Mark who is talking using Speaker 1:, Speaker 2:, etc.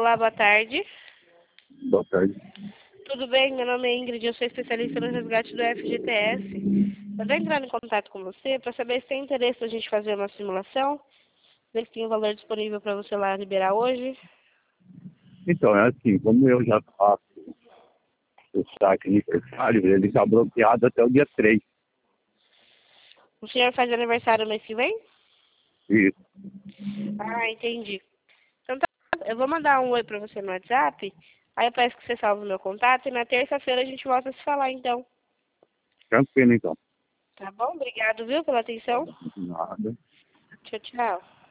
Speaker 1: Olá, boa tarde.
Speaker 2: Boa tarde.
Speaker 1: Tudo bem? Meu nome é Ingrid, eu sou especialista no resgate do FGTS. Eu estou entrando em contato com você para saber se tem interesse da gente fazer uma simulação, ver se tem um valor disponível para você lá liberar hoje.
Speaker 2: Então, é assim, como eu já faço o saque aniversário, ele está bloqueado até o dia 3.
Speaker 1: O senhor faz aniversário mês que vem?
Speaker 2: Isso.
Speaker 1: Ah, entendi. Então tá, eu vou mandar um oi para você no WhatsApp, aí eu peço que você salve o meu contato e na terça-feira a gente volta a se falar então.
Speaker 2: Tranquilo, então.
Speaker 1: Tá bom? Obrigado, viu, pela atenção.
Speaker 2: Nada.
Speaker 1: Tchau, tchau.